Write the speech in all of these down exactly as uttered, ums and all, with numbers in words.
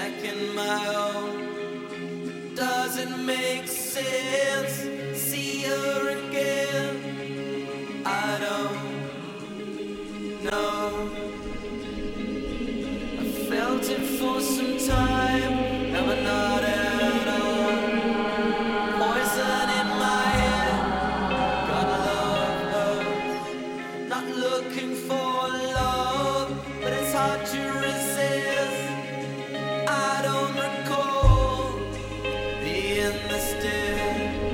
back in my own. Does it make sense? See her again? I don't know. I felt it for some time, now I'm not at all. Poison in my head, got love, not looking for love, but it's hard to resist. I don't recall being this dead.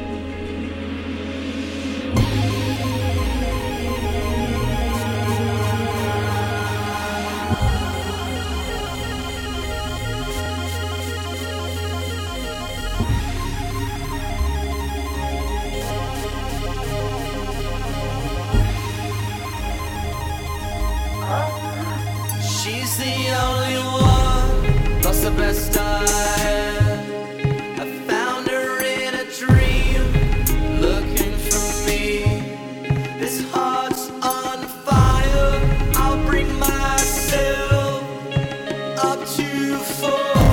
She's the only one, lost the best I had. I found her in a dream, looking for me. This heart's on fire, I'll bring myself up to fall.